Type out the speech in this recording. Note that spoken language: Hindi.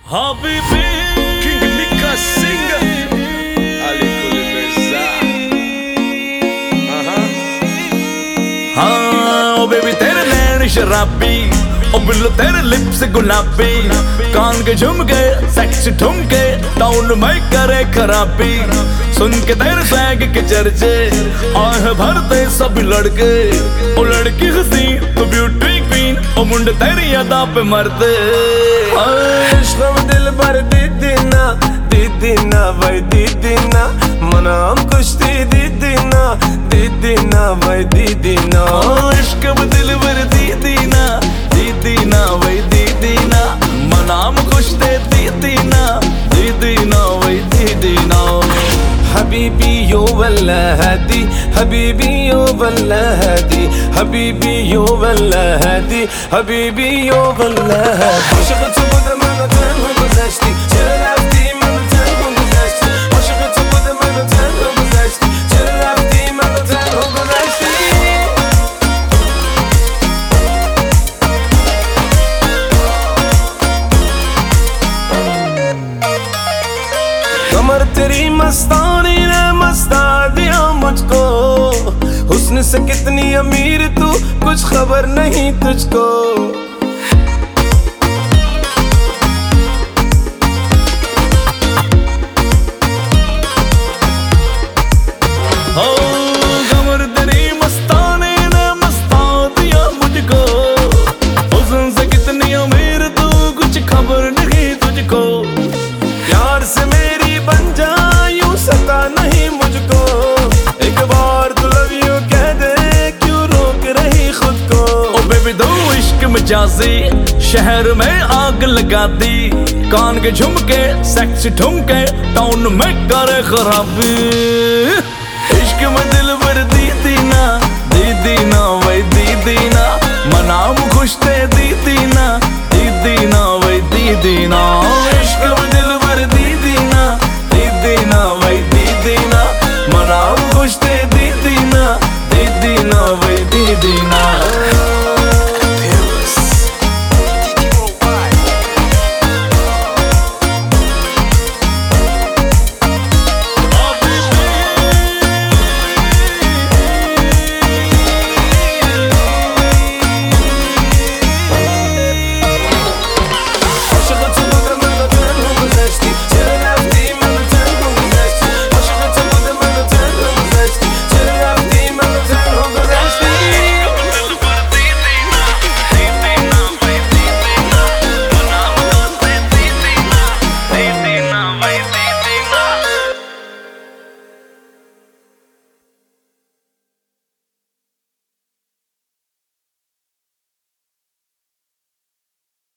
Habibi King Nika Singer Ali Kuli Beza हाँ ओ बेबी तेरे नैन शराबी ओ बिल्लो तेरे लिप्स गुलाबी कान के झुमके सेक्स ठुमके टाउन में करे खराबी सुन के तेरे स्वैग के चर्चे आह भरते सब लड़के ओ लड़की हंसी तो ब्यूटी क्वीन ओ मुंडे तेरी अदा पे मरते इश्क़ दिल भर दीदी ना भाई दीदी ना मनाम कुश्ती दीदी ना भाई दीदी ना इश्क़ दिल भर दीदी ना भाई दीदी ना मनाम खुश दे दीदी ना भाई दीदी ना हबीबी यो वल्ला हदी हबीबी यो वल्ला हदी हबीबी यो वल्ला हदी हबीबी यो वल्ला हदी Aşıkı topuda manaten huguzashti Chirafti manaten huguzashti Aşıkı topuda manaten huguzashti Chirafti manaten huguzashti कमर तेरी मस्तानी ने मस्ता दिया मुझको हुस्न से कितनी अमीर तू कुछ खबर नहीं तुझको हो कमर तेरी मस्तानी ने मस्ता दिया मुझको हुस्न से कितनी अमीर तू कुछ खबर नहीं तुझको प्यार से मेरी बन जा यूं सता नहीं मुझको एक बार तू लव यू कह दे क्यों रोक रही खुद को ओ बेबी दो इश्क मजाजी शहर में आग लगा दी कान के झुमके सेक्स ठुमके टाउन में करे खराबी इश्क में दिल भर दीदी ना भाई दीदी ना मनाम खुश थे दीदी ना भाई दीदी ना